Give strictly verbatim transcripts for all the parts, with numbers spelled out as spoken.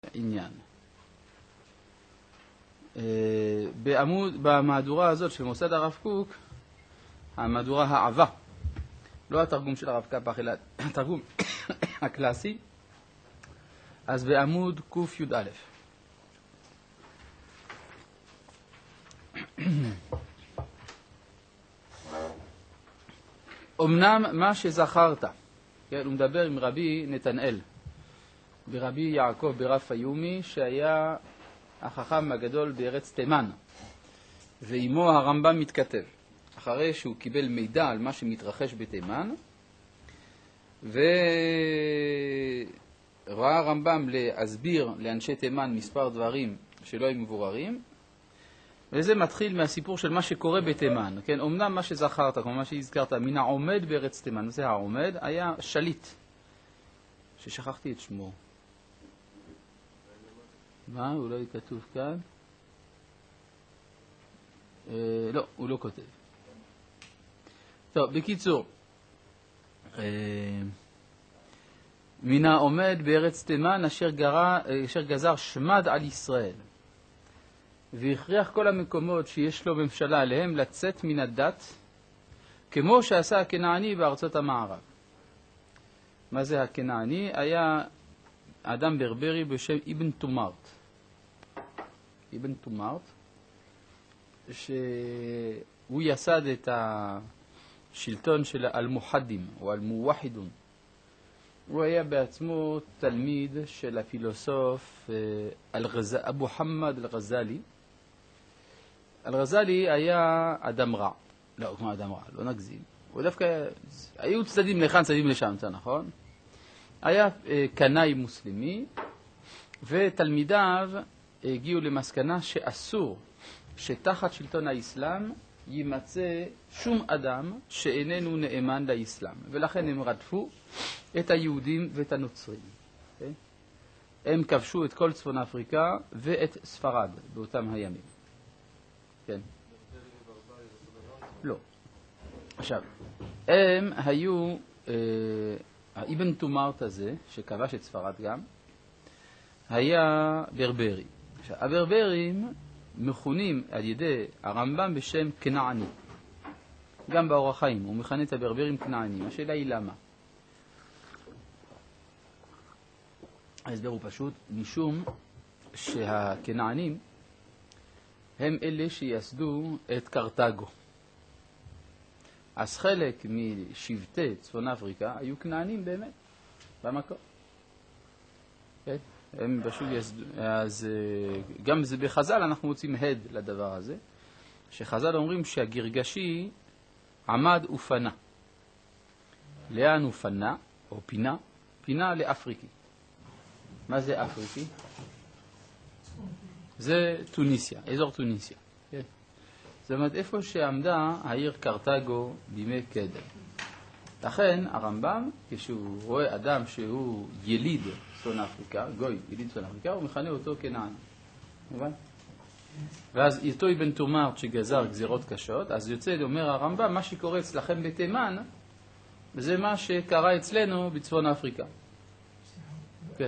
עניין. בעמוד, במהדורה הזאת של מוסד הרב קוק, המהדורה העבה, לא התרגום של הרב קפח, אלא התרגום הקלאסי, אז בעמוד קוף יוד א'. אמנם מה שזכרת, כן, הוא מדבר עם רבי נתנאל, ברבי יעקב ברב פיומי, שהיה החכם הגדול בארץ תימן, ועמו הרמב"ם מתכתב, אחרי שהוא קיבל מידע על מה שמתרחש בתימן, וראה הרמב"ם להסביר לאנשי תימן מספר דברים שלא היו מבוררים, וזה מתחיל מהסיפור של מה שקורה בתימן. כן, אמנם מה שזכרת, כמו מה שהזכרת, מן העומד בארץ תימן, זה העומד, היה שליט, ששכחתי את שמו. מה? אולי כתוב כאן? אה, לא, הוא לא כותב. טוב, בקיצור, אה, מן העומד בארץ תימן אשר, גרה, אשר גזר שמד על ישראל, והכריח כל המקומות שיש לו ממשלה עליהם לצאת מן הדת, כמו שעשה הכנעני בארצות המערב. מה זה הכנעני? היה אדם ברברי בשם אבן תומארט. אבן תומארט, שהוא יסד את השלטון של האלמוחדים או אלמווחדון. הוא היה בעצמו תלמיד של הפילוסוף אבו חמד אל-גזאלי. אל-גזאלי היה אדם רע. לא, כמו אדם רע, לא נגזים. הוא דווקא, היו צדדים לכאן, צדדים לשם, זה נכון? היה קנאי מוסלמי, ותלמידיו הגיעו למסקנה שאסור שתחת שלטון האסלאם יימצא שום אדם שאיננו נאמן לאסלאם. ולכן הם רדפו את היהודים ואת הנוצרים. Okay? הם כבשו את כל צפון אפריקה ואת ספרד באותם הימים. כן. לא. עכשיו, הם היו, אה, האבן תומארט הזה, שכבש את ספרד גם, היה ברברי. עכשיו, הברברים מכונים על ידי הרמב"ם בשם כנעני. גם באורח חיים, הוא מכנה את הברברים כנענים. השאלה היא למה? ההסבר הוא פשוט, משום שהכנענים הם אלה שיסדו את קרתגו. אז חלק משבטי צפון אפריקה היו כנענים באמת, במקום. כן? הם פשוט יסדו, אז גם זה בחז"ל אנחנו מוצאים הד לדבר הזה, שחז"ל אומרים שהגרגשי עמד ופנה. לאן הוא פנה, או פינה? פינה לאפריקי. מה זה אפריקי? זה טוניסיה, אזור טוניסיה. כן. זאת אומרת, איפה שעמדה העיר קרתגו בימי קדם. לכן הרמב"ם, כשהוא רואה אדם שהוא יליד צפון אפריקה, גוי, יליד צפון אפריקה, הוא מכנה אותו כנעני. מובן? ואז איתו אבן תומארט שגזר גזירות קשות, אז יוצא, אומר הרמב"ם, מה שקורה אצלכם בתימן, זה מה שקרה אצלנו בצפון אפריקה. כן.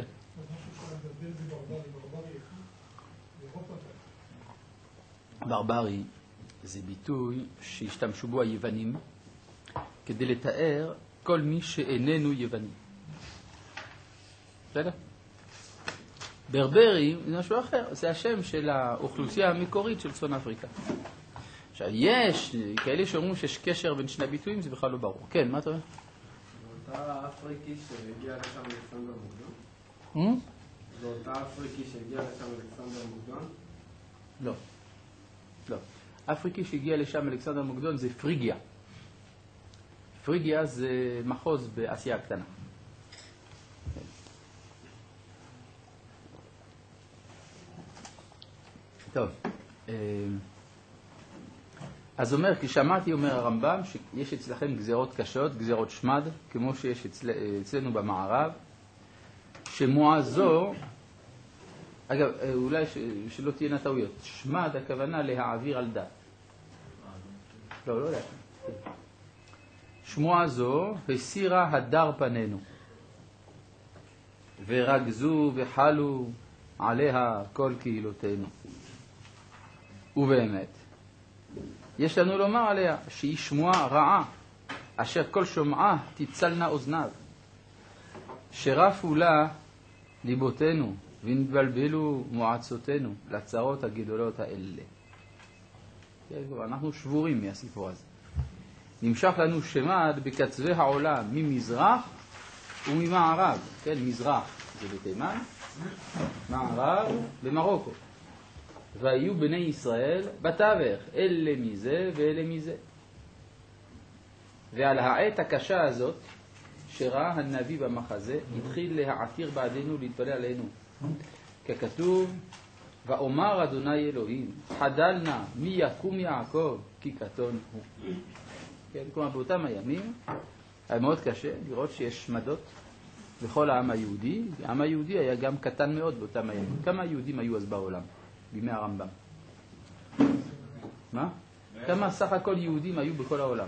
ברברי זה ביטוי שהשתמשו בו היוונים כדי לתאר כל מי שאיננו יווני. בסדר? ברברי זה משהו אחר, זה השם של האוכלוסייה המקורית של צפון אפריקה. עכשיו, יש כאלה שאומרים שיש קשר בין שני ביטויים, זה בכלל לא ברור. כן, מה אתה אומר? זו אותה אפריקי שהגיע לשם אלכסנדר מוקדון? זו אותה אפריקי שהגיע לשם אלכסנדר מוקדון? לא. לא. אפריקי שהגיע לשם אלכסנדר מוקדון זה פריגיה. פריגיה זה מחוז באסיה הקטנה. טוב. אז אומר, כי שמעתי, אומר הרמב"ם, שיש אצלכם גזירות קשות, גזירות שמד, כמו שיש אצל, אצלנו במערב, שמועזו, אגב, אולי ש, שלא תהיינה טעויות, שמד הכוונה להעביר על דת. לא, לא, לא. שמוע זו הסירה הדר פנינו, ורגזו וחלו עליה כל קהילותינו. ובאמת, יש לנו לומר עליה שהיא שמועה רעה, אשר כל שומעה תצלנה אוזניו. שרפו לה ליבותינו ונתבלבלו מועצותינו לצרות הגדולות האלה. אנחנו שבורים מהסיפור הזה. נמשך לנו שמד בקצווי העולם ממזרח וממערב. כן, מזרח זה בתימן, מערב במרוקו. והיו בני ישראל בתווך, אלה מזה ואלה מזה. ועל העת הקשה הזאת שראה הנביא במחזה התחיל להעתיר בעדינו להתפלל עלינו. ככתוב, ואומר אדוני אלוהים, חדל נא מי יקום יעקב כי קטון הוא. כן, כלומר באותם הימים היה מאוד קשה לראות שיש שמדות בכל העם היהודי. העם היהודי היה גם קטן מאוד באותם הימים. כמה יהודים היו אז בעולם בימי הרמב"ם? מה? כמה סך הכל יהודים היו בכל העולם?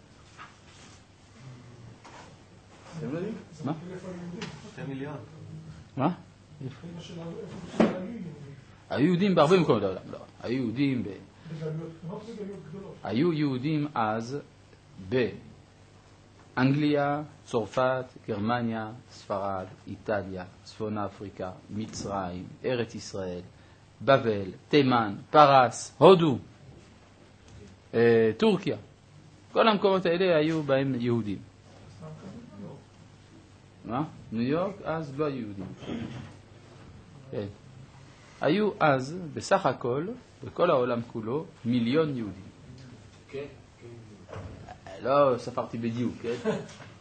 אתם יודעים? מה? שתי מיליון. מה? היו יהודים בהרבה מקומות העולם. לא, היו יהודים ב... היו יהודים אז באנגליה, צרפת, גרמניה, ספרד, איטליה, צפון אפריקה, מצרים, ארץ ישראל, בבל, תימן, פרס, הודו, טורקיה. כל המקומות האלה היו בהם יהודים. מה? ניו יורק אז לא היו יהודים. כן. היו אז בסך הכל, בכל העולם כולו, מיליון יהודים. כן. לא ספרתי בדיוק, כן? איך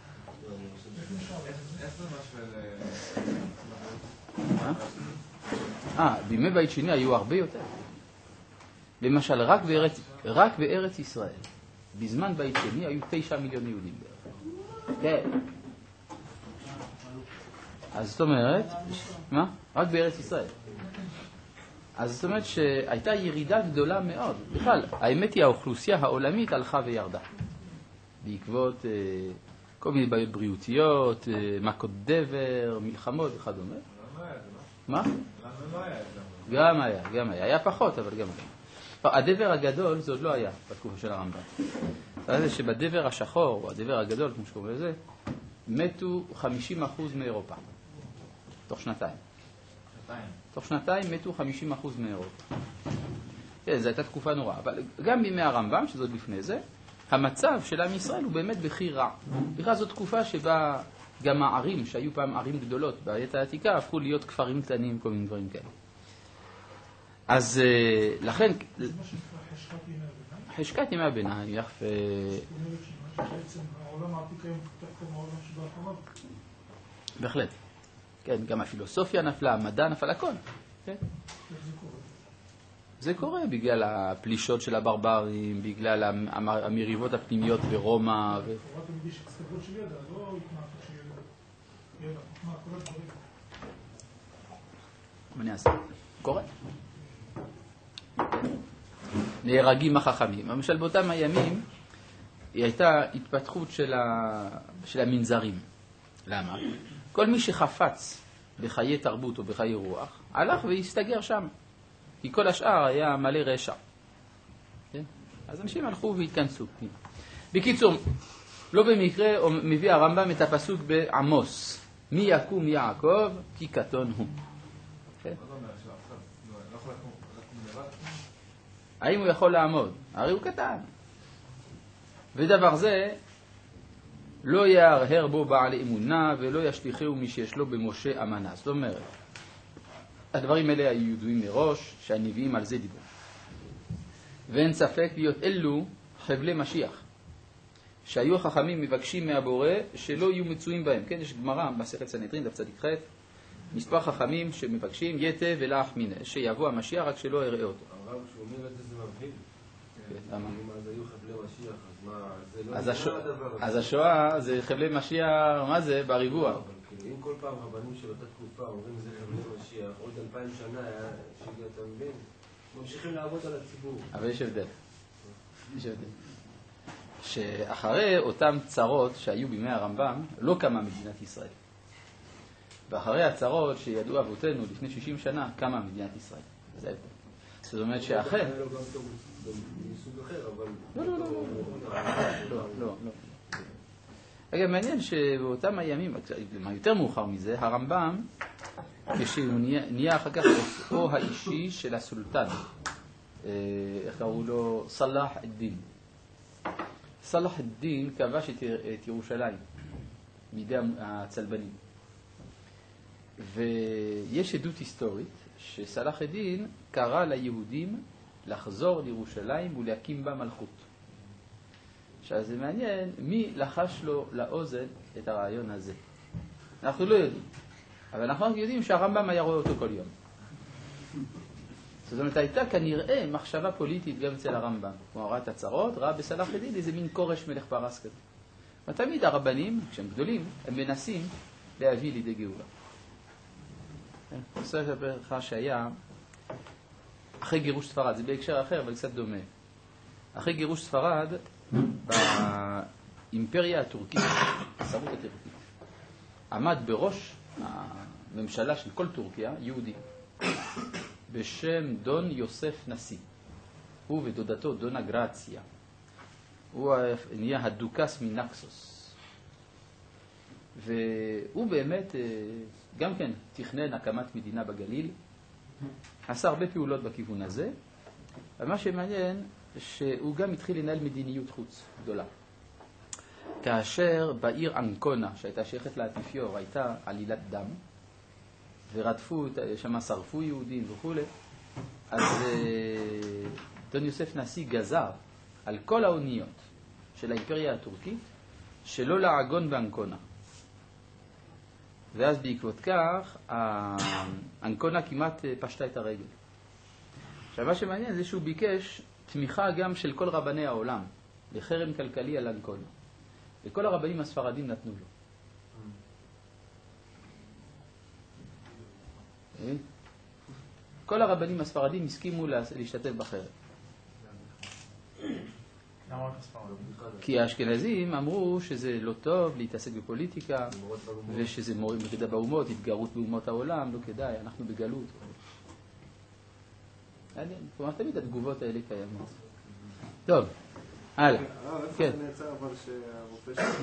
זה משהו? אה, בימי בית שני היו הרבה יותר. למשל, רק בארץ, רק בארץ ישראל, בזמן בית שני היו תשע מיליון יהודים בערך. כן. אז זאת אומרת, מה? רק בארץ ישראל. אז זאת אומרת שהייתה ירידה גדולה מאוד. בכלל, האמת היא האוכלוסייה העולמית הלכה וירדה. בעקבות אה, כל מיני בעיות בריאותיות, אה, מכות דבר, מלחמות וכדומה. מה? גם היה, גם היה. היה פחות, אבל גם היה. הדבר הגדול זה עוד לא היה בתקופה של הרמב"ם. זה שבדבר השחור, או הדבר הגדול, כמו שקוראים לזה, מתו חמישים אחוז מאירופה. תוך שנתיים. תוך שנתיים מתו חמישים אחוז מאירופה. כן, זו הייתה תקופה נוראה. אבל גם בימי הרמב"ם, שזאת לפני זה, המצב של עם ישראל הוא באמת בכי רע. בכלל זו תקופה שבה גם הערים, שהיו פעם ערים גדולות בעת העתיקה, הפכו להיות כפרים קטנים, כל מיני דברים כאלה. אז לכן... חשכת ימי הביניים, יחף... בעצם העולם העתיק היום פתח כמו העולם שבאחריו. בהחלט. כן, גם הפילוסופיה נפלה, המדע נפל, הכל. כן? זה קורה? זה קורה בגלל הפלישות של הברברים, בגלל המריבות הפנימיות ברומא. תורת תמידי שצטבות של ידע, לא התנעת של ידע. ידע, מה, כל הדברים. מה אני אעשה? קורה. נהרגים החכמים. למשל באותם הימים היא הייתה התפתחות של, ה... של המנזרים. למה? כל מי שחפץ בחיי תרבות או בחיי רוח, הלך והסתגר שם. כי כל השאר היה מלא רשע. כן? אז אנשים הלכו והתכנסו. בקיצור, לא במקרה מביא הרמב"ם את הפסוק בעמוס. מי יקום יעקב כי קטון הוא. כן? האם הוא יכול לעמוד? הרי הוא קטן. ודבר זה לא יהרהר בו בעל אמונה ולא ישליחהו מי שיש לו במשה אמנה. זאת אומרת, הדברים האלה היו ידועים מראש, שהנביאים על זה דיברו. ואין ספק להיות אלו חבלי משיח, שהיו החכמים מבקשים מהבורא שלא יהיו מצויים בהם. כן, יש גמרא במסכת סנהדרין דף צדיק ח', מספר חכמים שמבקשים יתה ולח מיניה, שיבוא המשיח רק שלא יראה אותו. הרב, כשהוא אומר את זה זה מבהיל. למה? אם אז היו חבלי משיח, אז מה, זה לא... אז, השו... אז השואה זה חבלי משיח, מה זה? בריבוע. אבל אם כל פעם רבנים של אותה תקופה אומרים זה חבלי משיח, עוד אלפיים שנה היה שיגע, אתה מבין? ממשיכים לעבוד על הציבור. אבל יש הבדל. יש הבדל. שאחרי אותם צרות שהיו בימי הרמב"ם, לא קמה מדינת ישראל. ואחרי הצרות שידעו אבותינו לפני שישים שנה, קמה מדינת ישראל. זה ההבדל. זאת אומרת שאחרי... לא, גם טוב מסוג אחר, אבל... לא, לא, לא, לא, לא, לא. אגב, מעניין שבאותם הימים, יותר מאוחר מזה, הרמב"ם, כשהוא נהיה אחר כך או האישי של הסולטן, איך קראו לו? סלאח א-דין. סלאח א-דין כבש את ירושלים מידי הצלבנים. ויש עדות היסטורית שסלאח א-דין קרא ליהודים לחזור לירושלים ולהקים בה מלכות. עכשיו זה מעניין מי לחש לו לאוזן את הרעיון הזה. אנחנו לא יודעים, אבל אנחנו רק יודעים שהרמב"ם היה רואה אותו כל יום. זאת אומרת, הייתה כנראה מחשבה פוליטית גם אצל הרמב"ם. הוא ראה את הצרות, ראה בסלאח א-דין איזה מין קורש מלך פרס כזה. ותמיד הרבנים, כשהם גדולים, הם מנסים להביא לידי גאולה. אני רוצה לספר לך שהיה, אחרי גירוש ספרד, זה בהקשר אחר, אבל קצת דומה. אחרי גירוש ספרד, באימפריה הטורקית, הסרות הטורקית, עמד בראש הממשלה של כל טורקיה, יהודי, בשם דון יוסף נשיא. הוא ודודתו דונה גרציה. הוא נהיה הדוקס מנקסוס. והוא באמת גם כן תכנן הקמת מדינה בגליל. עשה הרבה פעולות בכיוון הזה. אבל מה שמעניין, שהוא גם התחיל לנהל מדיניות חוץ גדולה. כאשר בעיר אנקונה, שהייתה שייכת לאפיפיור, הייתה עלילת דם, ורדפו, שמה שרפו יהודים וכו', אז דון יוסף נשיא גזר על כל האוניות של האימפריה הטורקית שלא לעגון באנקונה. ואז בעקבות כך, אנקונה כמעט פשטה את הרגל. עכשיו מה שמעניין זה שהוא ביקש תמיכה גם של כל רבני העולם לחרם כלכלי על אנקונה. וכל הרבנים הספרדים נתנו לו. כל הרבנים הספרדים הסכימו להשתתף בחרם. למה רק הספרדים? כי האשכנזים אמרו שזה לא טוב להתעסק בפוליטיקה, ושזה מרידה באומות, התגרות באומות העולם, לא כדאי, אנחנו בגלות. כלומר, תמיד התגובות האלה קיימות. טוב, הלאה. איפה זה נעצר אבל שהרופא שלו,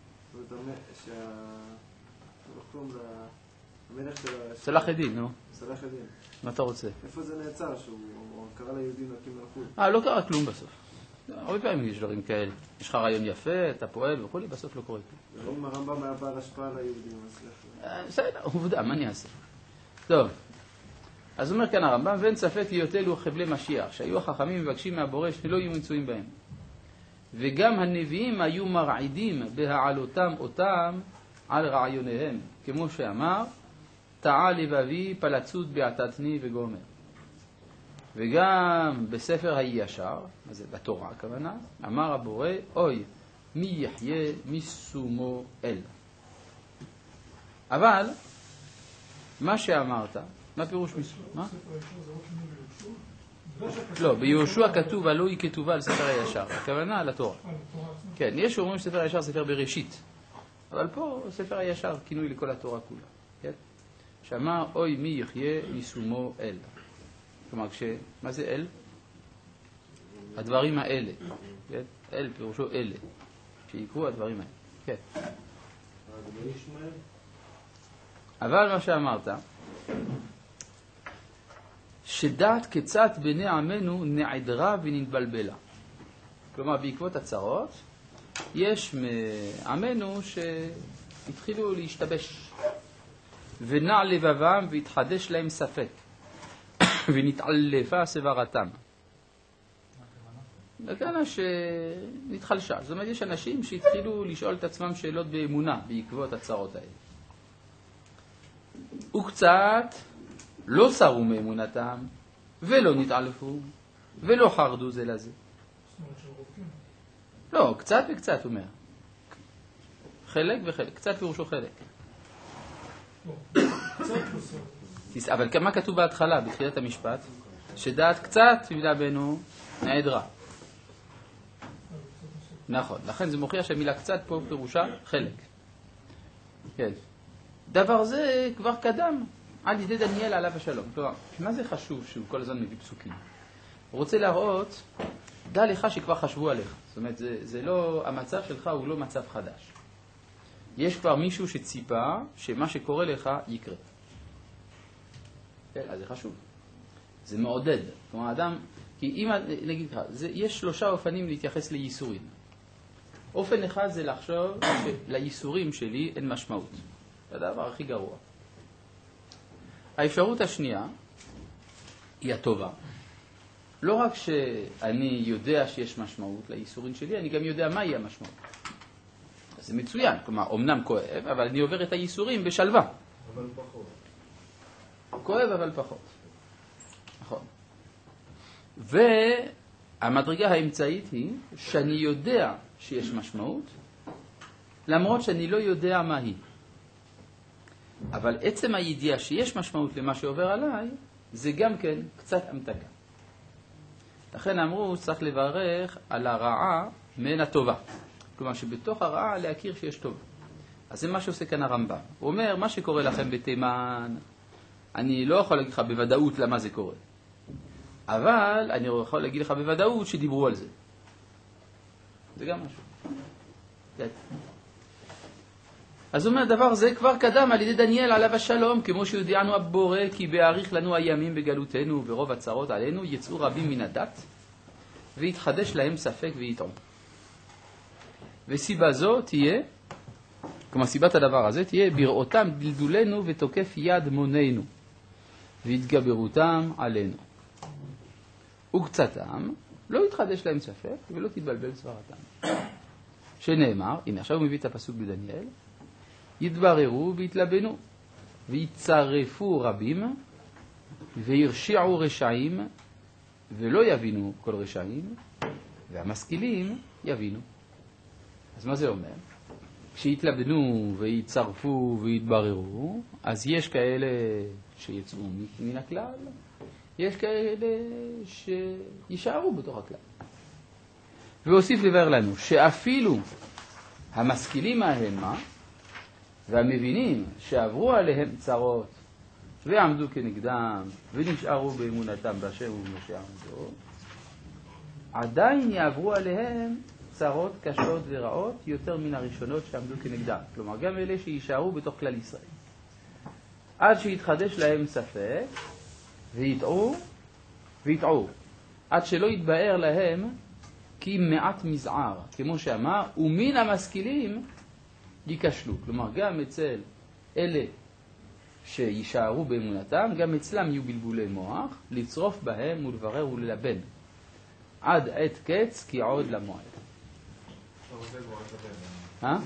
שהמלך של... סלאח א-דין, נו. סלאח א-דין. מה אתה רוצה? איפה זה נעצר? שהוא קרא ליהודים להקים מלכות? אה, לא קרה כלום בסוף. הרבה פעמים יש דברים כאלה. יש לך רעיון יפה, אתה פועל וכו', בסוף לא קורה כלום. אם הרמב"ם היה בעל השפעה על היהודים, אז לך... בסדר, עובדה, מה אני אעשה? טוב, אז אומר כאן הרמב"ם, ואין ספק היותלו חבלי משיח, שהיו החכמים מבקשים מהבורא שלא יהיו מצויים בהם. וגם הנביאים היו מרעידים בהעלותם אותם על רעיוניהם, כמו שאמר, טעה לבבי פלצות בעתתני וגומר. וגם בספר הישר, זה בתורה הכוונה, אמר הבורא, אוי, מי יחיה משומו אל. אבל, מה שאמרת, מה פירוש משומו? מה? לא, ביהושע כתוב, הלא היא כתובה על ספר הישר. הכוונה על התורה. כן, יש שאומרים שספר הישר ספר בראשית. אבל פה ספר הישר כינוי לכל התורה כולה. כן? שאמר, אוי מי יחיה משומו אל. כלומר, כש... מה זה אל? הדברים האלה. כן? אל פירושו אלה. שיקרו הדברים האלה. כן. אבל מה שאמרת, שדעת כיצד בני עמנו נעדרה ונתבלבלה. כלומר, בעקבות הצרות, יש מעמנו שהתחילו להשתבש. ונע לבבם והתחדש להם ספק. ונתעלפה סברתם. לכן שנתחלשה. זאת אומרת, יש אנשים שהתחילו לשאול את עצמם שאלות באמונה בעקבות הצרות האלה. וקצת לא סרו מאמונתם, ולא נתעלפו, ולא חרדו זה לזה. לא, קצת וקצת, הוא אומר. חלק וחלק. קצת פירושו חלק. אבל כמה כתוב בהתחלה, בתחילת המשפט, שדעת קצת מילה בינו נעדרה. נכון, לכן זה מוכיח שהמילה קצת פה פירושה חלק. כן. דבר זה כבר קדם על ידי דניאל עליו השלום. כלומר, מה זה חשוב שהוא כל הזמן מביא פסוקים? הוא רוצה להראות, דע לך שכבר חשבו עליך. זאת אומרת, זה, זה לא, המצב שלך הוא לא מצב חדש. יש כבר מישהו שציפה שמה שקורה לך יקרה. כן, אז זה חשוב. זה מעודד. כלומר, האדם, כי אם, נגיד לך, זה, יש שלושה אופנים להתייחס לייסורים. אופן אחד זה לחשוב שלייסורים שלי אין משמעות. זה הדבר הכי גרוע. האפשרות השנייה היא הטובה. לא רק שאני יודע שיש משמעות לייסורים שלי, אני גם יודע מהי המשמעות. זה מצוין, כלומר, אמנם כואב, אבל אני עובר את הייסורים בשלווה. אבל פחות. כואב, אבל פחות. נכון. והמדרגה האמצעית היא שאני יודע שיש משמעות, למרות שאני לא יודע מה היא. אבל עצם הידיעה שיש משמעות למה שעובר עליי, זה גם כן קצת המתקה. לכן אמרו, צריך לברך על הרעה מן הטובה. כלומר, שבתוך הרעה להכיר שיש טוב. אז זה מה שעושה כאן הרמב"ם. הוא אומר, מה שקורה לכם בתימן, אני לא יכול להגיד לך בוודאות למה זה קורה. אבל אני יכול להגיד לך בוודאות שדיברו על זה. זה גם משהו. אז הוא אומר, דבר זה כבר קדם על ידי דניאל עליו השלום, כמו שיודענו הבורא, כי בהאריך לנו הימים בגלותנו וברוב הצרות עלינו, יצאו רבים מן הדת, ויתחדש להם ספק ויתעום. וסיבה זו תהיה, כלומר סיבת הדבר הזה תהיה, בראותם דלדולנו ותוקף יד מוננו, והתגברותם עלינו. וקצתם לא יתחדש להם ספק ולא תתבלבל סברתם. שנאמר, הנה עכשיו הוא מביא את הפסוק בדניאל, יתבררו ויתלבנו, ויצרפו רבים, וירשיעו רשעים, ולא יבינו כל רשעים, והמשכילים יבינו. אז מה זה אומר? כשיתלבנו ויצרפו ויתבררו, אז יש כאלה שיצאו מן הכלל, יש כאלה שישארו בתוך הכלל. והוסיף לבאר לנו שאפילו המשכילים ההמה והמבינים שעברו עליהם צרות ועמדו כנגדם ונשארו באמונתם באשר ובמשה עמדו, עדיין יעברו עליהם צרות קשות ורעות יותר מן הראשונות שעמדו כנגדם. כלומר, גם אלה שישארו בתוך כלל ישראל. עד שיתחדש להם ספק ויטעו ויטעו. עד שלא יתבאר להם כי מעט מזער, כמו שאמר, ומן המשכילים ייכשלו. כלומר, גם אצל אלה שישארו באמונתם, גם אצלם יהיו בלבולי מוח, לצרוף בהם ולברר וללבן. עד עת קץ כי עוד למועד. אה?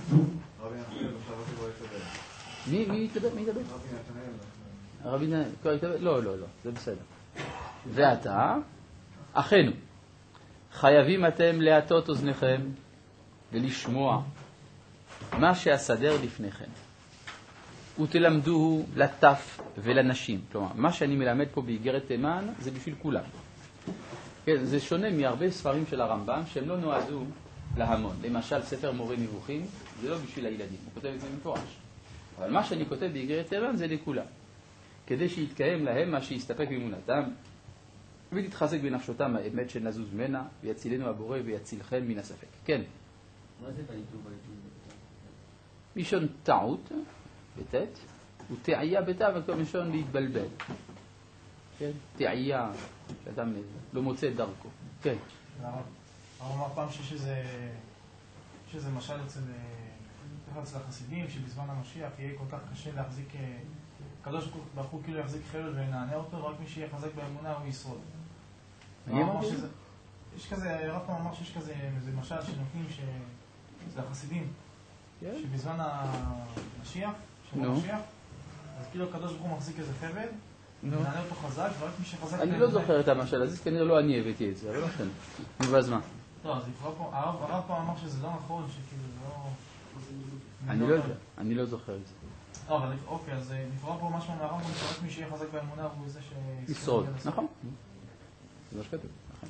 מי מי יתלבן? מי יתלבן? רבי נתנאל. לא, לא, לא, זה בסדר. ועתה, אחינו, חייבים אתם להטות אוזניכם ולשמוע מה שהסדר לפניכם. ותלמדוהו לטף ולנשים. כלומר, מה שאני מלמד פה באיגרת תימן זה בשביל כולם. כן, זה שונה מהרבה ספרים של הרמב"ם שהם לא נועדו להמון. למשל, ספר מורה נבוכים, זה לא בשביל הילדים. הוא כותב את זה מפורש. אבל מה שאני כותב באיגרת תימן זה לכולם. כדי שיתקיים להם מה שיסתפק באמונתם, ותתחזק בנפשותם האמת שנזוז ממנה, ויצילנו הבורא ויצילכם מן הספק. כן. מה זה בעיתו בעיתו? מישון טעות, בטט, ותעייה בטא, וכמו מישון להתבלבל. כן? תעייה, שאדם לא מוצא את דרכו. כן. הרב אמר פעם שיש איזה, יש איזה משל אצל, אצל החסידים, שבזמן המשיח יהיה כל כך קשה להחזיק, הקדוש ברוך הוא כאילו יחזיק חבל וינענה אותו, רק מי שיהיה חזק באמונה הוא ישרוד. אני אמרתי? יש כזה, הרב פעם אמר שיש כזה, איזה משל שנותנים שזה החסידים, שבזמן המשיח, של המשיח, אז כאילו הקדוש ברוך הוא מחזיק איזה חבל, ונענה אותו חזק, ורק מי שחזק... אני לא זוכר את המשל הזה, כנראה לא אני הבאתי את זה, אבל לא משנה. נו, ואז מה? לא, אז פה, הרב פעם אמר שזה לא נכון, שכאילו זה לא... אני לא יודע, אני לא זוכר את זה. לא, אבל אוקיי, אז נקרא פה משהו מהרב, שרק מי שיהיה חזק באמונה הוא זה ש... ישרוד, נכון. זה מה שכתוב, נכון.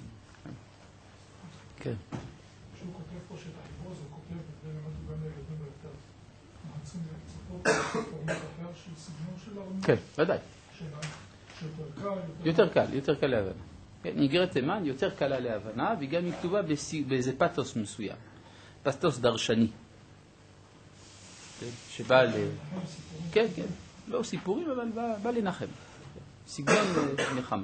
כן. שהוא כותב פה שאת החיבור הזה הוא כותב ולמדו גם לילדים ביותר. כן, ודאי. יותר קל, יותר קל להבנה. איגרת תימן יותר קלה להבנה, והיא גם כתובה באיזה פתוס מסוים. פתוס דרשני. שבא ל... כן, כן. לא סיפורים, אבל בא לנחם. סגנון מלחמה.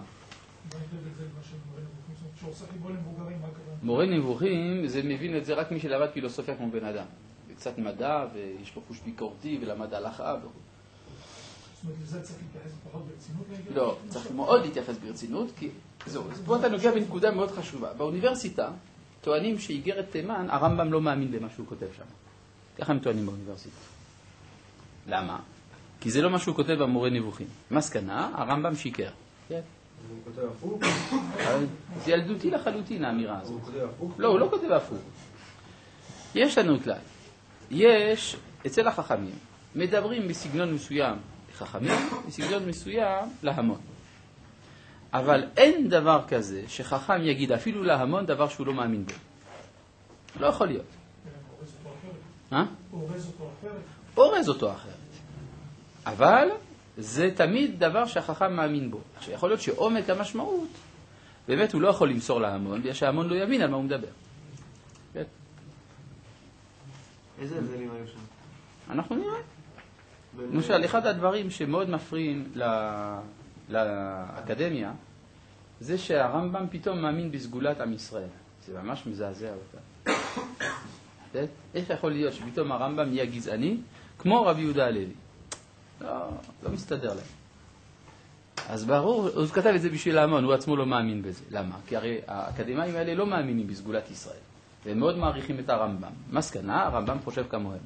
מורה נבוכים, זה מבין את זה רק מי שלמד פילוסופיה כמו בן אדם. קצת מדע, ויש לו חוש ביקורתי, ולמד הלכה וכו'. זאת אומרת, לזה צריך להתייחס פחות ברצינות? לא, צריך מאוד להתייחס ברצינות, כי זהו, אז פה אתה נוגע בנקודה מאוד חשובה. באוניברסיטה טוענים שאיגרת תימן, הרמב"ם לא מאמין למה שהוא כותב שם. ככה הם טוענים באוניברסיטה. למה? כי זה לא מה שהוא כותב במורה נבוכים. מסקנה, הרמב"ם שיקר. כן. הוא כותב הפוך? זה ילדותי לחלוטין האמירה הזאת. הוא כותב הפוך? לא, הוא לא כותב הפוך. יש לנו כלל. יש, אצל החכמים, מדברים בסגנון מסוים לחכמים, בסגנון מסוים להמון. אבל אין דבר כזה שחכם יגיד אפילו להמון דבר שהוא לא מאמין בו. לא יכול להיות. אורז אותו אחרת? אורז אותו אחרת. אבל זה תמיד דבר שהחכם מאמין בו. עכשיו, יכול להיות שעומק המשמעות, באמת הוא לא יכול למסור להמון, בגלל שההמון לא יבין על מה הוא מדבר. כן? איזה הבדלים היו שם? אנחנו נראה. למשל, אחד הדברים שמאוד מפריעים לאקדמיה, זה שהרמב"ם פתאום מאמין בסגולת עם ישראל. זה ממש מזעזע אותה. איך יכול להיות שפתאום הרמב"ם יהיה גזעני, כמו רבי יהודה הלוי? לא, לא מסתדר להם. אז ברור, הוא כתב את זה בשביל ההמון, הוא עצמו לא מאמין בזה. למה? כי הרי האקדמיים האלה לא מאמינים בסגולת ישראל. והם מאוד מעריכים את הרמב"ם. מסקנה, הרמב"ם חושב כמוהם.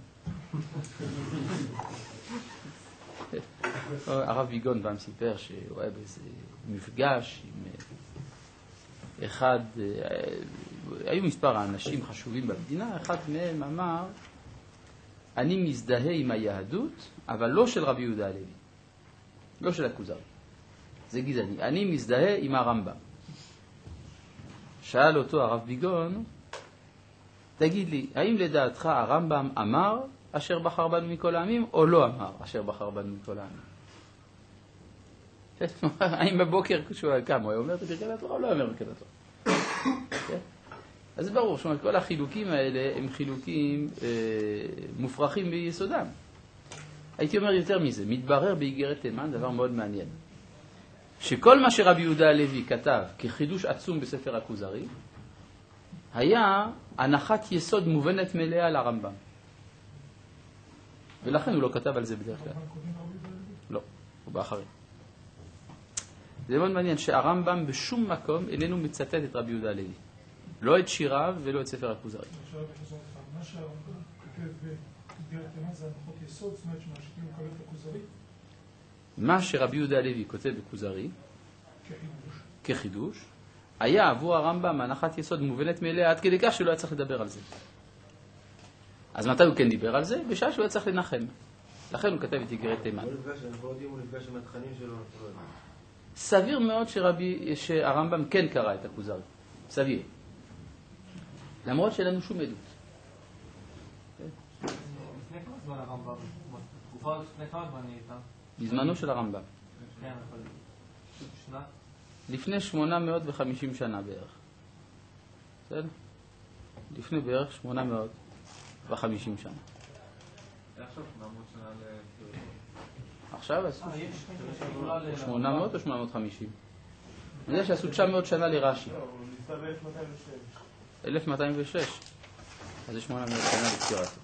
הרב ויגון פעם סיפר שהוא היה באיזה מפגש עם אחד, היו מספר האנשים חשובים במדינה, אחד מהם אמר, אני מזדהה עם היהדות, אבל לא של רבי יהודה הלוי, לא של הכוזרי. זה גזעני. אני מזדהה עם הרמב"ם. שאל אותו הרב ויגון, תגיד לי, האם לדעתך הרמב"ם אמר אשר בחר בנו מכל העמים, או לא אמר אשר בחר בנו מכל העמים? האם בבוקר כשהוא קם, הוא היה אומר את ברכת התורה, או לא אומר ברכת התורה? אז זה ברור, שומע, כל החילוקים האלה הם חילוקים אה, מופרכים ביסודם. הייתי אומר יותר מזה, מתברר באיגרת תימן דבר מאוד מעניין. שכל מה שרבי יהודה הלוי כתב כחידוש עצום בספר הכוזרי, היה הנחת יסוד מובנת מלאה לרמב"ם. ולכן הוא לא כתב על זה בדרך כלל. לא, הוא באחרי. זה מאוד מעניין שהרמב"ם בשום מקום איננו מצטט את רבי יהודה הלוי. לא את שיריו ולא את ספר הכוזרי. מה שהרמב"ם כותב באיגרת תימן זה הנחות יסוד, זאת אומרת שממשיכים לקבל את הכוזרי? מה שרבי יהודה הלוי כותב בכוזרי, כחידוש, היה עבור הרמב"ם הנחת יסוד מובנת מאליה עד כדי כך שלא היה צריך לדבר על זה. אז מתי הוא כן דיבר על זה? בשעה שהוא היה צריך לנחם. לכן הוא כתב את איגרת תימן. אנחנו לא יודעים, הוא נפגש עם התכנים שלו. סביר מאוד שרבי, שהרמב"ם כן קרא את הכוזרי. סביר. למרות שאין לנו שום עדות. לפני כמה זמן הרמב"ם? תקופה לפני כמה זמן הייתה? בזמנו של הרמב"ם. כן, אבל שנת? לפני שמונה מאות וחמישים שנה בערך. בסדר? לפני בערך שמונה מאות וחמישים שנה. עכשיו שמונה מאות שנה ל... עכשיו עשו שמונה מאות או שמונה מאות וחמישים? אני יודע שעשו תשע מאות שנה לרש"י. אלף מאתיים ושש. אז זה שמונה מאות שנה לפטירתו.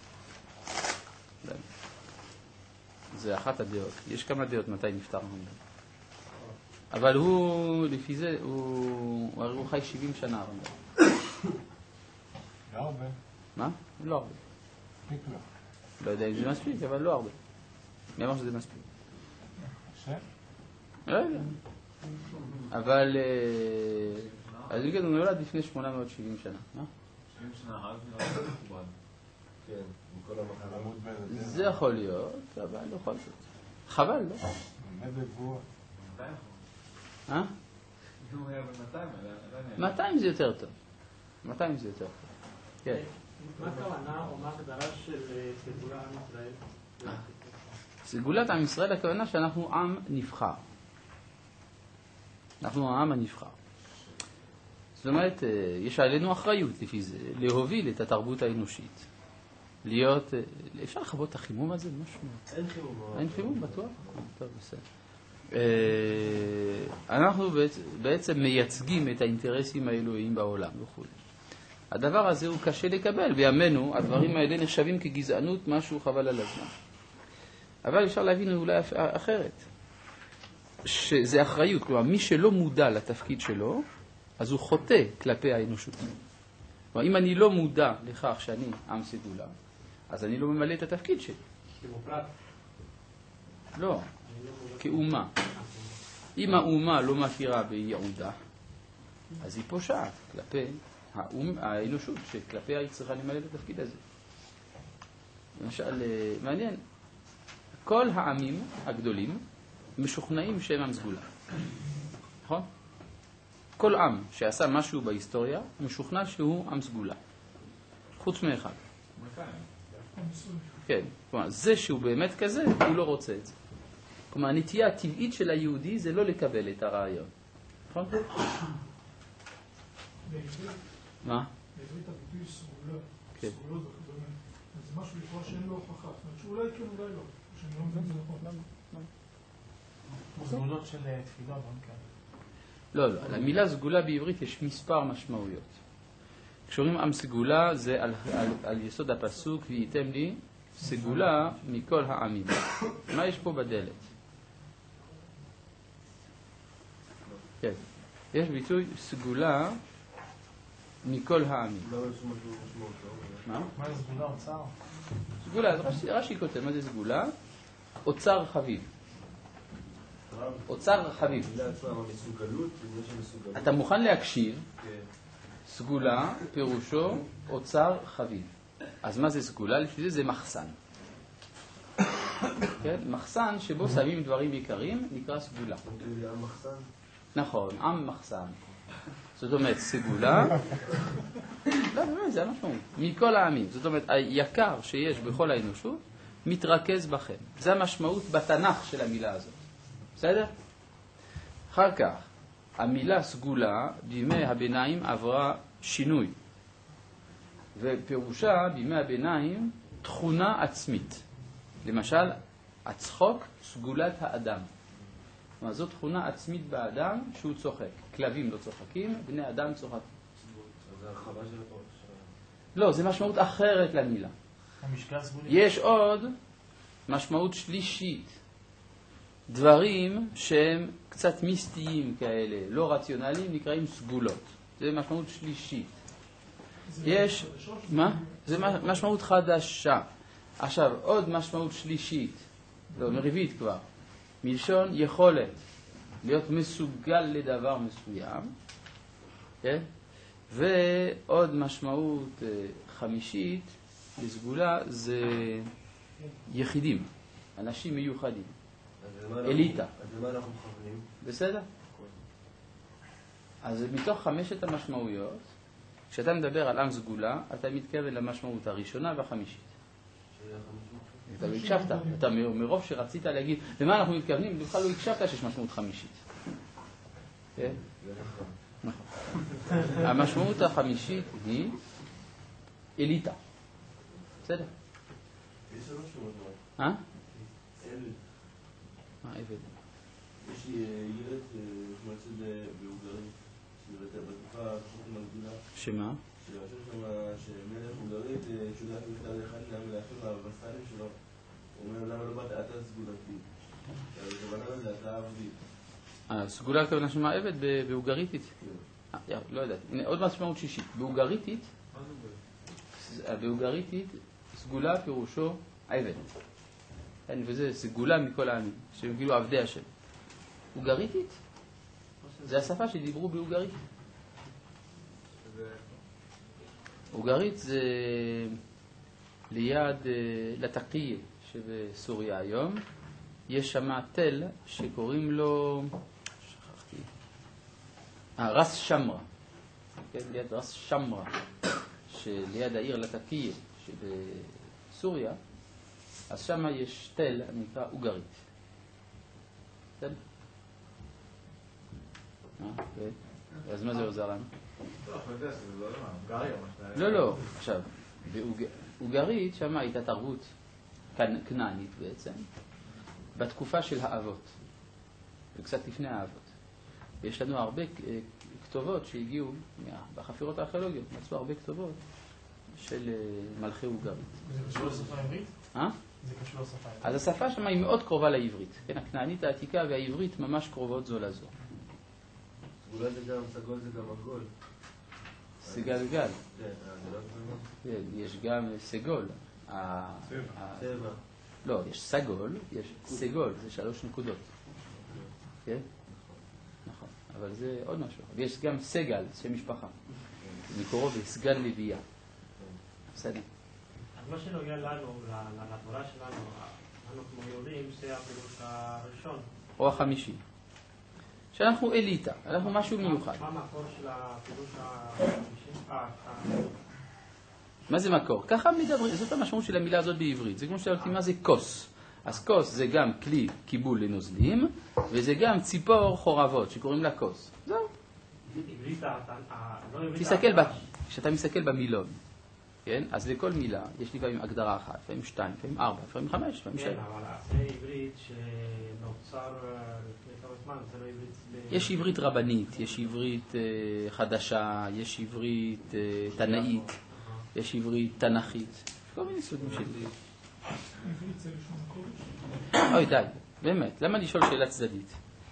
זה אחת הדעות. יש כמה דעות מתי נפטר הרמב"ם. אבל הוא, לפי זה, הוא, הרי הוא חי שבעים שנה הרמב"ם. לא הרבה. מה? לא הרבה. לא יודע אם זה מספיק, אבל לא הרבה. מי אמר שזה מספיק? ש? לא יודע. אבל, אז נגיד, הוא נולד לפני שמונה מאות שבעים שנה. מה? שבעים שנה, אז נראה לי מכובד. כן, עם כל המחלמות בין... זה יכול להיות, אבל לא יכול להיות. חבל, לא? עומד בגבוה. אה? אם הוא היה במאתיים, מאתיים זה יותר טוב. מאתיים זה יותר טוב. כן. מה הכוונה או מה ההגדרה של סגולה עם ישראל? סגולת עם ישראל, הכוונה שאנחנו עם נבחר. אנחנו העם הנבחר. זאת אומרת, יש עלינו אחריות לפי זה, להוביל את התרבות האנושית. להיות, אפשר לחוות את החימום הזה? משהו? אין חימום. אין חימום, בטוח? טוב, בסדר. אנחנו בעצם מייצגים את האינטרסים האלוהיים בעולם וכו'. הדבר הזה הוא קשה לקבל. בימינו הדברים האלה נחשבים כגזענות, משהו חבל על הזמן. אבל אפשר להבין אולי אחרת. שזה אחריות, כלומר, מי שלא מודע לתפקיד שלו, אז הוא חוטא כלפי האנושות. כלומר, אם אני לא מודע לכך שאני עם סגולה, אז אני לא ממלא את התפקיד שלי. כמופרט? לא, כאומה. אם האומה לא מכירה בייעודה, אז היא פושעת כלפי האנושות, שכלפי היא צריכה למלא את התפקיד הזה. למשל, מעניין, כל העמים הגדולים משוכנעים שהם עם סגולה. נכון? כל עם שעשה משהו בהיסטוריה משוכנע שהוא עם סגולה. חוץ מאחד. כן, כלומר, זה שהוא באמת כזה, הוא לא רוצה את זה. כלומר, הנטייה הטבעית של היהודי זה לא לקבל את הרעיון. נכון? מה? בעברית הביטוי סגולה, כן. סגולות וכדומה. זה משהו לכאורה שאין לו הוכחה. זאת אומרת שאולי כן, אולי לא. שאני לא מבין את זה נכון. סגולות של תפילה, דברים כאלה. לא, לא. למילה סגולה בעברית יש מספר משמעויות. כשאומרים עם סגולה זה על, על, על יסוד הפסוק, וייתם לי סגולה מכל העמים. מה יש פה בדלת? כן. יש ביטוי סגולה מכל העמים. מה? מה זה סגולה, אוצר? סגולה, אז רש"י, רש"י כותב, מה זה סגולה? אוצר חביב. אוצר חביב. אתה מוכן להקשיב? סגולה, פירושו, אוצר חביב. אז מה זה סגולה? לפי זה זה מחסן. כן? מחסן שבו שמים דברים עיקריים נקרא סגולה. נכון, עם מחסן. זאת אומרת, סגולה, לא, באמת, זה המשמעות. מכל העמים. זאת אומרת, היקר שיש בכל האנושות מתרכז בכם. זה המשמעות בתנ"ך של המילה הזאת. בסדר? אחר כך, המילה סגולה בימי הביניים עברה שינוי. ופירושה בימי הביניים תכונה עצמית. למשל, הצחוק, סגולת האדם. כלומר, זו תכונה עצמית באדם שהוא צוחק. כלבים לא צוחקים, בני אדם צוחקים. זה הרחבה של הפורש. לא, זה משמעות אחרת למילה. המשקל סגולי. יש עוד משמעות שלישית. דברים שהם קצת מיסטיים כאלה, לא רציונליים, נקראים סגולות. זה משמעות שלישית. יש, מה? זה משמעות חדשה. עכשיו, עוד משמעות שלישית, לא, מרבית כבר, מלשון יכולת, להיות מסוגל לדבר מסוים, כן? ועוד משמעות חמישית לסגולה זה יחידים, אנשים מיוחדים. אליטה. אז למה אנחנו מכוונים? בסדר? אז מתוך חמשת המשמעויות, כשאתה מדבר על עם סגולה, אתה מתכוון למשמעות הראשונה והחמישית. אתה לא הקשבת, אתה מרוב שרצית להגיד, למה אנחנו מתכוונים, בכלל לא הקשבת שיש משמעות חמישית. נכון. המשמעות החמישית היא אליטה. בסדר? יש שלוש שמות. אה? אל. מה עבד? יש לי ילד שמועצת בהונגרית, שבתקופה פחות מגבילה. שמה? שהשם שם שמלך הונגרית שולח מכתב לאחד לאחים הווסלים שלו. הוא אומר, למה לא באת אתה סגולתי? הכוונה לזה, אתה עבדי. סגולה הכוונה שמה עבד בהונגריתית? לא יודעת. הנה עוד משמעות שישית. בהונגריתית, בהונגריתית סגולה פירושו עבד. וזה סגולה מכל העמים, שהם כאילו עבדי השם. הונגריתית? זה השפה שדיברו בהונגרית. הונגרית זה ליד לטקיה שבסוריה היום. יש שם תל שקוראים לו, שכחתי, אה, רס שמרה. כן, ליד רס שמרה. שליד העיר לטקיה שבסוריה, אז שם יש תל הנקרא אוגרית. תל? אז מה זה עוזר לנו? לא, לא, עכשיו, באוגרית שם הייתה תרבות כנענית בעצם, בתקופה של האבות, וקצת לפני האבות. יש לנו הרבה כתובות שהגיעו, בחפירות הארכיאולוגיות, מצאו הרבה כתובות של מלכי אוגרית. זה קשור לשפה העברית? אה? זה קשור לשפה העברית. אז השפה שם היא מאוד קרובה לעברית. כן, הכנענית העתיקה והעברית ממש קרובות זו לזו. אולי זה גם סגול, זה גם עגול. סגל גל. כן, זה לא כן, יש גם סגול. צבע. לא, יש סגול, יש סגול, זה שלוש נקודות. כן? נכון, אבל זה עוד משהו. ויש גם סגל, שם משפחה. מקורו בסגל לוויה. בסדר. אז מה שנוגע לנו, לתורה שלנו, אנחנו יודעים שזה הפירוש הראשון. או החמישי. שאנחנו אליטה, אנחנו משהו מיוחד. מה המקור של הפירוש החמישי? מה זה מקור? ככה מדברים, זאת המשמעות של המילה הזאת בעברית. זה כמו שאלתי מה זה כוס. אז כוס זה גם כלי קיבול לנוזלים, וזה גם ציפור חורבות שקוראים לה כוס. זהו. תסתכל, כשאתה מסתכל במילון, כן? אז לכל מילה יש לפעמים הגדרה אחת, לפעמים שתיים, לפעמים ארבע, לפעמים חמש, לפעמים שבע. כן, אבל זה עברית שנוצר לפני כמה זמן, זה לא עברית... יש עברית רבנית, יש עברית חדשה, יש עברית תנאית, יש עברית תנכית, כל מיני סוגים של... עברית זה לשון הקודש? אוי, די, באמת, למה לשאול שאלה צדדית?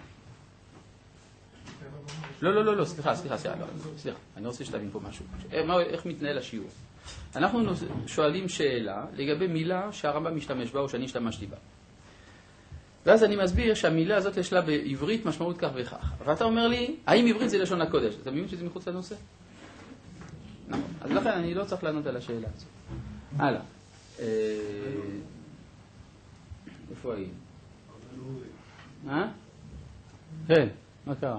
לא, לא, לא, לא, סליחה, סליחה, סליחה, לא, סליחה, אני רוצה שתבין פה משהו. איך מתנהל השיעור? אנחנו שואלים שאלה לגבי מילה שהרמב"ם משתמש בה או שאני השתמשתי בה. ואז אני מסביר שהמילה הזאת יש לה בעברית משמעות כך וכך. ואתה אומר לי, האם עברית זה לשון הקודש? אתה מבין שזה מחוץ לנושא? נכון. אז לכן אני לא צריך לענות על השאלה הזאת. הלאה. איפה היינו? אה? כן, מה קרה?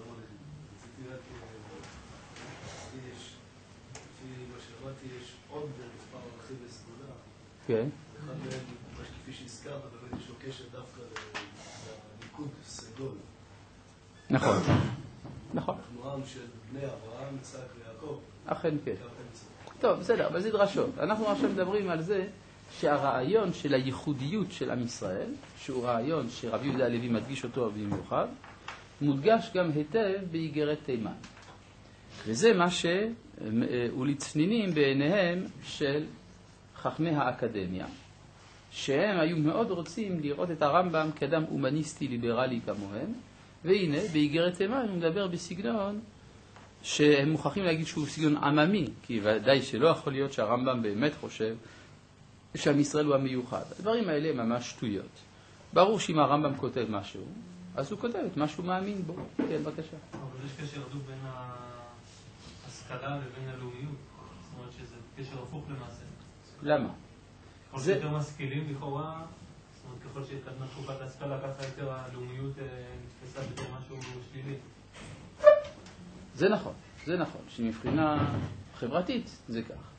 יש עוד מספר ערכים לסגולה. כן. אחד מהם, כפי שהזכרת, באמת יש לו קשר דווקא לניקוד סגול. נכון. נכון. אנחנו עם של בני אברהם, יצחק ויעקב. אכן כן. טוב, בסדר, אבל זה דרשות. אנחנו עכשיו מדברים על זה שהרעיון של הייחודיות של עם ישראל, שהוא רעיון שרבי יהודה הלוי מדגיש אותו במיוחד, מודגש גם היטב באיגרת תימן. וזה מה שהוא לצנינים בעיניהם של חכמי האקדמיה, שהם היו מאוד רוצים לראות את הרמב"ם כאדם הומניסטי ליברלי כמוהם, והנה באיגרת תימן הוא מדבר בסגנון שהם מוכרחים להגיד שהוא סגנון עממי, כי ודאי שלא יכול להיות שהרמב"ם באמת חושב שעם ישראל הוא המיוחד. הדברים האלה הם ממש שטויות. ברור שאם הרמב"ם כותב משהו, אז הוא כותב את מה שהוא מאמין בו. כן, בבקשה. אבל יש קשר הדוק בין ההשכלה לבין הלאומיות. זאת אומרת שזה קשר הפוך למעשה. למה? ככל שיותר משכילים לכאורה, זאת אומרת ככל שהתקדמה תקופת ההשכלה, ככה יותר הלאומיות נתפסה בתור משהו שלילי. זה נכון, זה נכון, שמבחינה חברתית זה כך,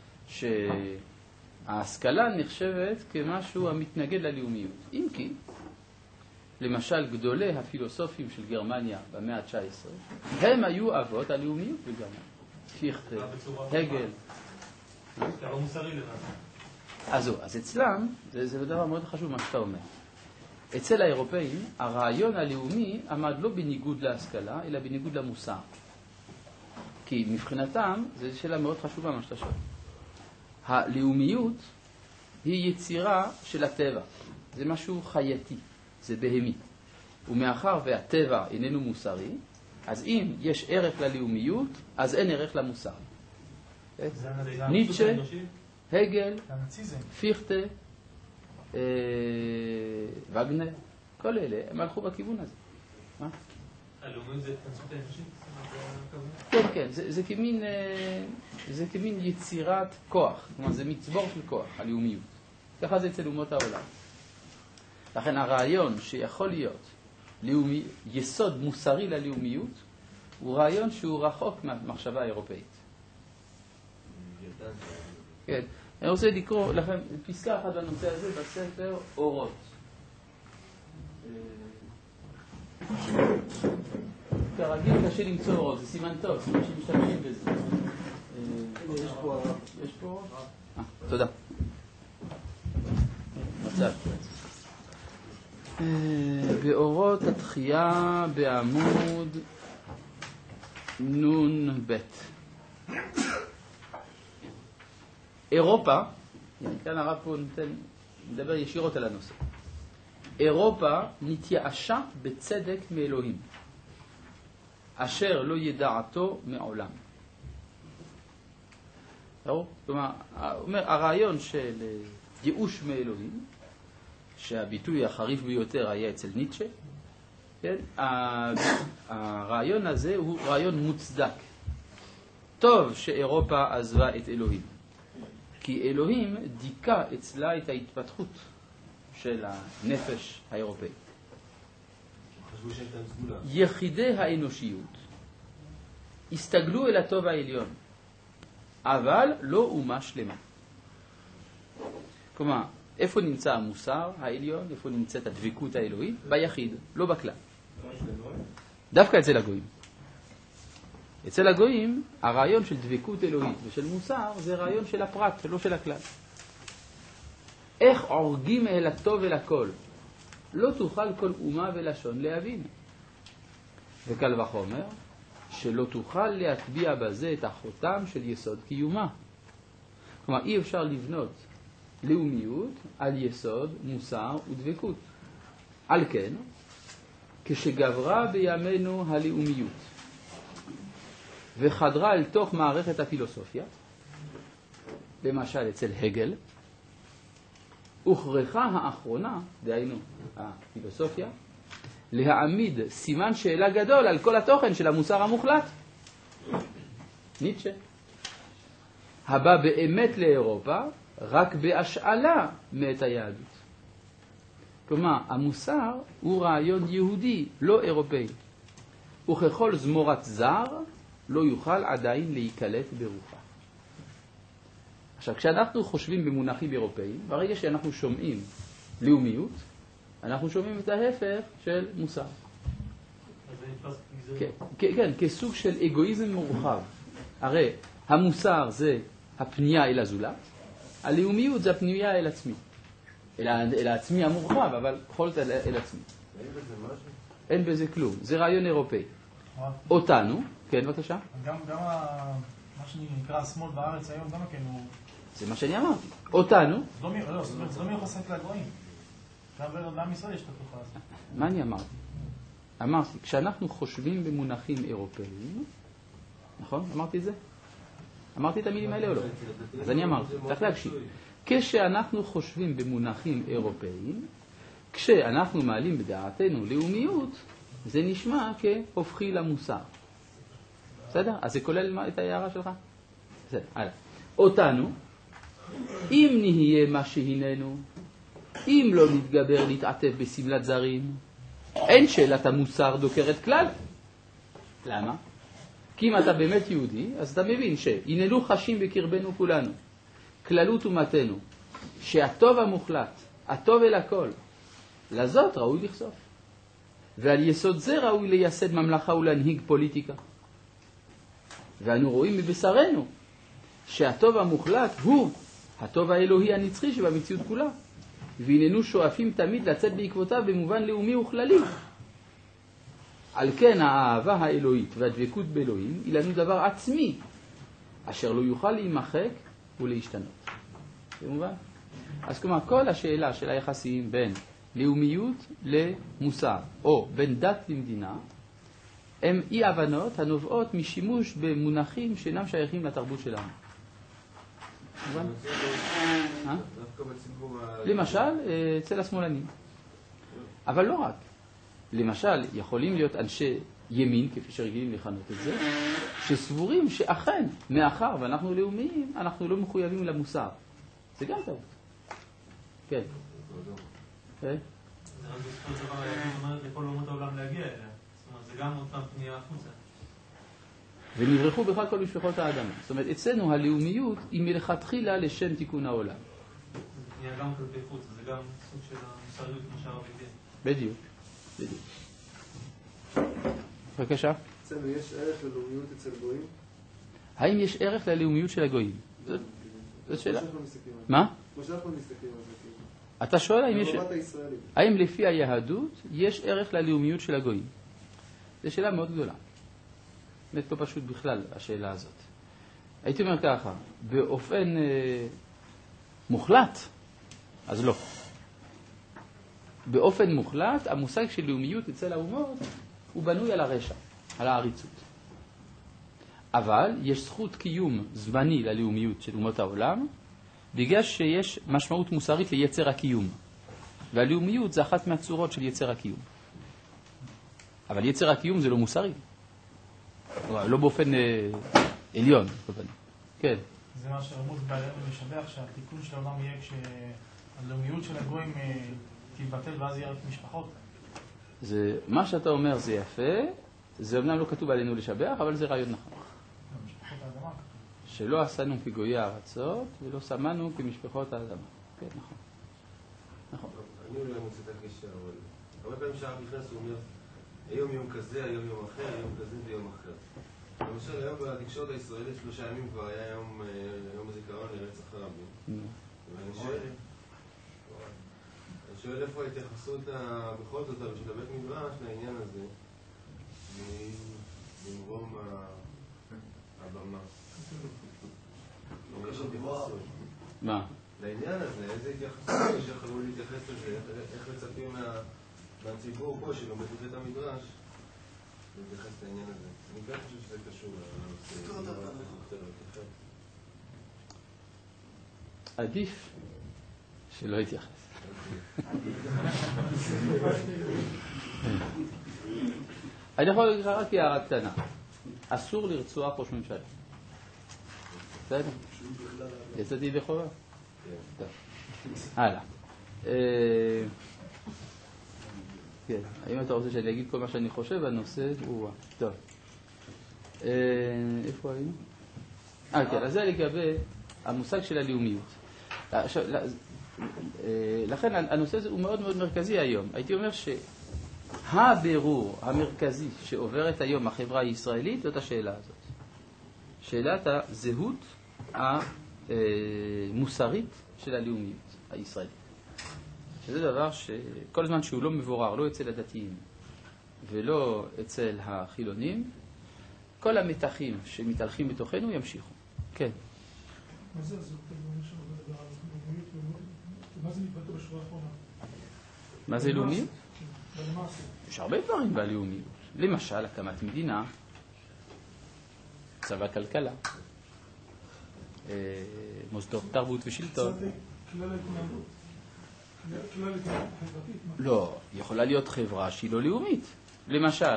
שההשכלה נחשבת כמשהו המתנגד ללאומיות. אם כי, למשל גדולי הפילוסופים של גרמניה במאה ה-תשע עשרה, הם היו אבות הלאומיות בגרמניה. פיכטה, הגל. זה לא מוסרי למעשה. אז זהו, אז אצלם, זה, זה דבר מאוד חשוב מה שאתה אומר. אצל האירופאים, הרעיון הלאומי עמד לא בניגוד להשכלה, אלא בניגוד למוסר. כי מבחינתם, זו שאלה מאוד חשובה מה שאתה שואל. הלאומיות היא יצירה של הטבע. זה משהו חייתי, זה בהמי. ומאחר והטבע איננו מוסרי, אז אם יש ערך ללאומיות, אז אין ערך למוסר. ניטשה, הגל, פיכטה, וגנר, כל אלה, הם הלכו בכיוון הזה. מה? הלאומיות זה התכנסות האנושית? כן, כן, זה, זה כמין, זה כמין יצירת כוח, כלומר זה מצבור של כוח, הלאומיות. ככה זה אצל אומות העולם. לכן הרעיון שיכול להיות לאומי, יסוד מוסרי ללאומיות, הוא רעיון שהוא רחוק מהמחשבה האירופאית. כן. אני רוצה לקרוא לכם פסקה אחת בנושא הזה בספר אורות. כרגיל קשה למצוא אורות, זה סימן טוב, סימן שמשתמשים בזה. יש פה... יש פה... אה, תודה. מצב. באורות התחייה בעמוד נון בית. אירופה, כאן הרב פה נותן, מדבר ישירות על הנושא. אירופה נתייאשה בצדק מאלוהים, אשר לא ידעתו מעולם. כלומר, הרעיון של ייאוש מאלוהים, שהביטוי החריף ביותר היה אצל ניטשה, כן? הרעיון הזה הוא רעיון מוצדק. טוב שאירופה עזבה את אלוהים, כי אלוהים דיכא אצלה את ההתפתחות של הנפש האירופאי. יחידי האנושיות הסתגלו אל הטוב העליון, אבל לא אומה שלמה. כלומר, איפה נמצא המוסר העליון? איפה נמצאת הדבקות האלוהית? ביחיד, לא בכלל. דווקא אצל הגויים. אצל הגויים, הרעיון של דבקות אלוהית ושל מוסר זה רעיון של הפרט, לא של הכלל. איך עורגים אל הטוב אל הכל? לא תוכל כל אומה ולשון להבין. וקל וחומר, שלא תוכל להטביע בזה את החותם של יסוד קיומה. כלומר, אי אפשר לבנות לאומיות על יסוד מוסר ודבקות. על כן, כשגברה בימינו הלאומיות וחדרה אל תוך מערכת הפילוסופיה, למשל אצל הגל, הוכרחה האחרונה, דהיינו הפילוסופיה, להעמיד סימן שאלה גדול על כל התוכן של המוסר המוחלט. ניטשה. הבא באמת לאירופה רק בהשאלה מאת היהדות. כלומר, המוסר הוא רעיון יהודי, לא אירופאי. וככל זמורת זר לא יוכל עדיין להיקלט ברוחה. עכשיו, כשאנחנו חושבים במונחים אירופאיים, ברגע שאנחנו שומעים לאומיות, אנחנו שומעים את ההפך של מוסר. כן, כן, כסוג של אגואיזם מורחב. הרי המוסר זה הפנייה אל הזולת, הלאומיות זה הפנייה אל עצמי. אל, אל העצמי המורחב, אבל בכל זאת אל, אל עצמי. אין בזה משהו? אין בזה כלום. זה רעיון אירופאי. אותנו, כן, בבקשה. גם, גם מה שנקרא השמאל בארץ היום, גם כן הוא... זה מה שאני אמרתי. אותנו. לא, לא, זה לא מיוחס רק לגויים. גם לעם ישראל יש את התופעה הזאת. מה אני אמרתי? אמרתי, כשאנחנו חושבים במונחים אירופאיים, נכון? אמרתי את זה? אמרתי את המילים האלה או לא? אז אני אמרתי, צריך להקשיב. כשאנחנו חושבים במונחים אירופאיים, כשאנחנו מעלים בדעתנו לאומיות, זה נשמע כהופכי למוסר. בסדר? אז זה כולל את ההערה שלך? בסדר, הלאה. אותנו, אם נהיה מה שהיננו, אם לא נתגבר להתעטף בסמלת זרים, אין שאלת המוסר דוקרת כלל. למה? כי אם אתה באמת יהודי, אז אתה מבין שהננו חשים בקרבנו כולנו, כללות אומתנו, שהטוב המוחלט, הטוב אל הכל, לזאת ראוי לחשוף. ועל יסוד זה ראוי לייסד ממלכה ולהנהיג פוליטיקה. ואנו רואים מבשרנו שהטוב המוחלט הוא הטוב האלוהי הנצחי שבמציאות כולה. והננו שואפים תמיד לצאת בעקבותיו במובן לאומי וכללי. על כן האהבה האלוהית והדבקות באלוהים היא לנו דבר עצמי, אשר לא יוכל להימחק ולהשתנות. במובן? אז כלומר, כל השאלה של היחסים בין לאומיות למוסר, או בין דת למדינה, הם אי הבנות הנובעות משימוש במונחים שאינם שייכים לתרבות שלנו. במובן? למשל, אצל השמאלנים. אבל לא רק. למשל, יכולים להיות אנשי ימין, כפי שרגילים לכנות את זה, שסבורים שאכן, מאחר ואנחנו לאומיים, אנחנו לא מחויבים למוסר. זה גם טוב. כן. כן? זה רק בסופו של דבר, היהדות אומרת לכל אומות העולם להגיע אליה. זאת אומרת, זה גם אותם פנייה החוצה. ונברחו בך כל משפחות האדמה. זאת אומרת, אצלנו הלאומיות היא מלכתחילה לשם תיקון העולם. זה נהיה גם כלפי חוץ, זה גם סוג של המוסריות כמו שהרב הגיע. בדיוק, בדיוק. בבקשה. אצלנו יש ערך ללאומיות אצל גויים? האם יש ערך ללאומיות של הגויים? זאת שאלה. כמו שאנחנו מסתכלים על זה. מה? כמו שאנחנו מסתכלים על זה. אתה שואל האם יש... ברמת הישראלים. האם לפי היהדות יש ערך ללאומיות של הגויים? זו שאלה מאוד גדולה. באמת לא פשוט בכלל השאלה הזאת. הייתי אומר ככה, באופן אה, מוחלט, אז לא. באופן מוחלט, המושג של לאומיות אצל האומות הוא בנוי על הרשע, על העריצות. אבל יש זכות קיום זמני ללאומיות של אומות העולם, בגלל שיש משמעות מוסרית ליצר הקיום. והלאומיות זה אחת מהצורות של יצר הקיום. אבל יצר הקיום זה לא מוסרי. לא באופן אה, עליון. כן. זה מה שרמוז משבח, שהתיקון של העולם יהיה כשהלאומיות של הגויים תתבטל ואז יהיה רק משפחות. זה, מה שאתה אומר זה יפה, זה אומנם לא כתוב עלינו לשבח, אבל זה רעיון נכון. משפחות האדמה. שלא עשינו כגויי הארצות ולא שמנו כמשפחות האדמה. כן, נכון. נכון. אני אולי מוצא את הקשר, אבל הרבה פעמים שהרב נכנס הוא אומר, היום יום כזה, היום יום אחר, היום כזה ויום אחר. למשל, היום בתקשורת הישראלית שלושה ימים כבר היה יום, יום הזיכרון לרצח רבין. ואני שואל, אני שואל איפה ההתייחסות בכל זאת של הבית מדרש לעניין הזה, ממרום הבמה. יש התייחסות. מה? לעניין הזה, איזה התייחסות שיכולו להתייחס לזה, איך מצפים מהציבור פה שלומד בבית המדרש להתייחס לעניין הזה. אני גם חושב שזה קשור לנושא. עדיף שלא יתייחס. אני יכול להגיד לך רק הערה קטנה. אסור לרצוח ראש ממשלה. בסדר? יצאתי ידי חובה? הלאה. כן, האם אתה רוצה שאני אגיד כל מה שאני חושב, הנושא הוא... טוב. איפה היינו? אה, כן, אז זה לגבי המושג של הלאומיות. לכן הנושא הזה הוא מאוד מאוד מרכזי היום. הייתי אומר שהבירור המרכזי שעוברת היום החברה הישראלית זאת השאלה הזאת. שאלת הזהות המוסרית של הלאומיות הישראלית. שזה דבר שכל זמן שהוא לא מבורר, לא אצל הדתיים ולא אצל החילונים, כל המתחים שמתהלכים בתוכנו ימשיכו. כן. מה זה הזהות הלאומית שעובדת על לאומיות? מה זה מתבטא בשורה האחרונה? מה זה לאומיות? בלמעשה. יש הרבה דברים בלאומיות. למשל, הקמת מדינה, צבא כלכלה, מוסדות תרבות ושלטון. כלל ההתנהגות. כלל ההתנהגות חברתית. לא, יכולה להיות חברה שהיא לא לאומית. למשל,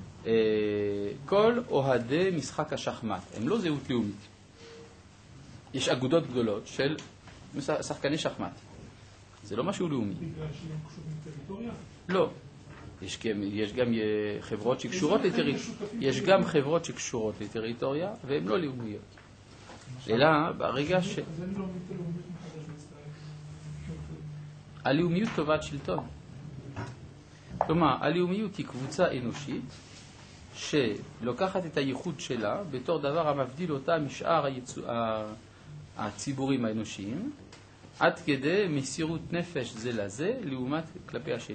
כל אוהדי משחק השחמט, הם לא זהות לאומית. יש אגודות גדולות של שחקני שחמט. זה לא משהו לאומי. בגלל שהם קשורים לטריטוריה? לא. יש גם, יש גם חברות שקשורות לטריטוריה. יש גם חברות שקשורות לטריטוריה, והן לא לאומיות. אלא ברגע ש... אז אין לאומיות הלאומיות מחדש בישראל. הלאומיות טובת שלטון. כלומר, הלאומיות היא קבוצה אנושית שלוקחת את הייחוד שלה בתור דבר המבדיל אותה משאר היצוא... הציבורים האנושיים, עד כדי מסירות נפש זה לזה, לעומת כלפי השני.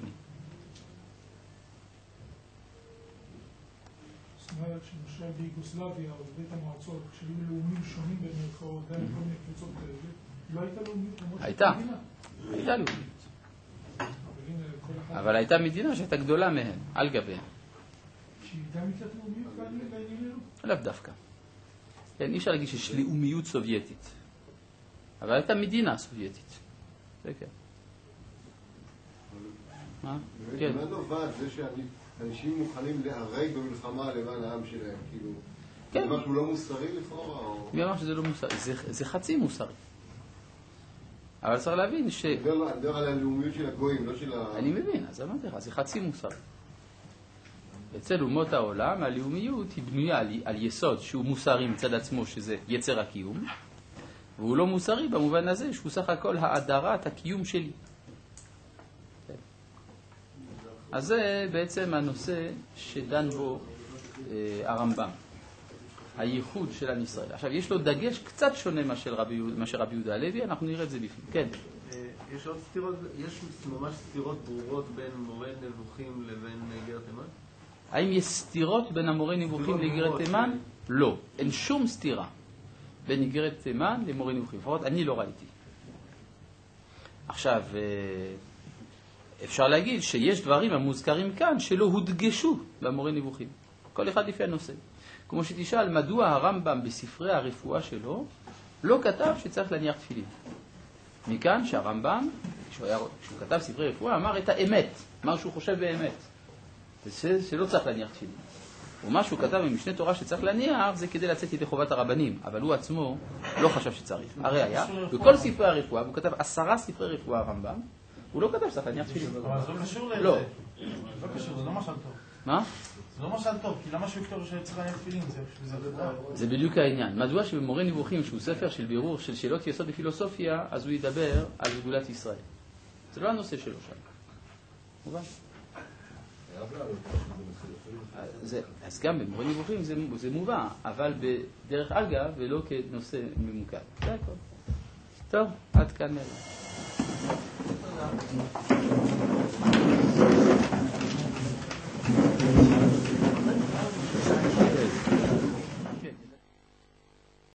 זאת אומרת שמשל ביוגוסלביה או בבית המועצות, כשהיו לאומים שונים במרכאות, גם כל מיני קבוצות כאלה, לא הייתה לאומיות למרות הייתה. מדינה. הייתה לאומיות. אבל הנה, כל אחד... אבל הייתה מדינה שהייתה גדולה מהן, על גביהן. שהיא גם הייתה לאומיות בענייננו? לאו דווקא. כן, אי אפשר להגיד שיש לאומיות סובייטית. אבל הייתה מדינה סובייטית. זה כן. מה? כן. מה נובעת זה שאנשים מוכנים להרג במלחמה למען העם שלהם? כאילו, כן. זה משהו לא מוסרי לכאורה? מי אמר שזה לא מוסרי? זה, זה חצי מוסרי. אבל צריך להבין ש... אני מדבר על הלאומיות של הגויים, לא של ה... אני מבין, אז אמרתי לך, זה חצי מוסרי. אצל אומות העולם הלאומיות היא בנויה על, על יסוד שהוא מוסרי מצד עצמו, שזה יצר הקיום, והוא לא מוסרי במובן הזה שהוא סך הכל האדרת הקיום שלי. אז זה בעצם הנושא שדן בו אה, הרמב"ם, הייחוד של עם ישראל. עכשיו, יש לו דגש קצת שונה מאשר רבי, מאשר רבי יהודה הלוי, אנחנו נראה את זה בפנים. כן. יש עוד סתירות, יש ממש סתירות ברורות בין מורה נבוכים לבין גר תימן? האם יש סתירות בין המורה נבוכים לגר תימן? לא, אין שום סתירה בין איגרת תימן למורה נבוכים. לפחות אני לא ראיתי. עכשיו, אפשר להגיד שיש דברים המוזכרים כאן שלא הודגשו במורה נבוכים. כל אחד לפי הנושא. כמו שתשאל, מדוע הרמב"ם בספרי הרפואה שלו לא כתב שצריך להניח תפילין? מכאן שהרמב"ם, כשהוא, היה, כשהוא כתב ספרי רפואה, אמר את האמת, מה שהוא חושב באמת. זה שלא צריך להניח תפילין. ומה שהוא כתב במשנה תורה שצריך להניח, זה כדי לצאת ידי חובת הרבנים. אבל הוא עצמו לא חשב שצריך. הרי היה, בכל ספרי הרפואה, הוא כתב עשרה ספרי רפואה הרמב"ם, הוא לא כתב שצריך להניח תפילין. אבל זה לא קשור לזה. לא. זה לא קשור, זה לא משל טוב. מה? זה לא משל טוב, כי למה שהוא יכתוב שצריך להניח תפילין? זה רפואה. זה בדיוק העניין. מדוע שבמורה נבוכים, שהוא ספר של בירור של שאלות יסוד בפילוסופיה, אז הוא ידבר על גדולת ישראל. זה לא הנושא שלו שם. מובן? זה, אז גם במורה נבוכים זה, זה מובא, אבל בדרך אגב ולא כנושא ממוקד. זה הכל. טוב, עד כאן.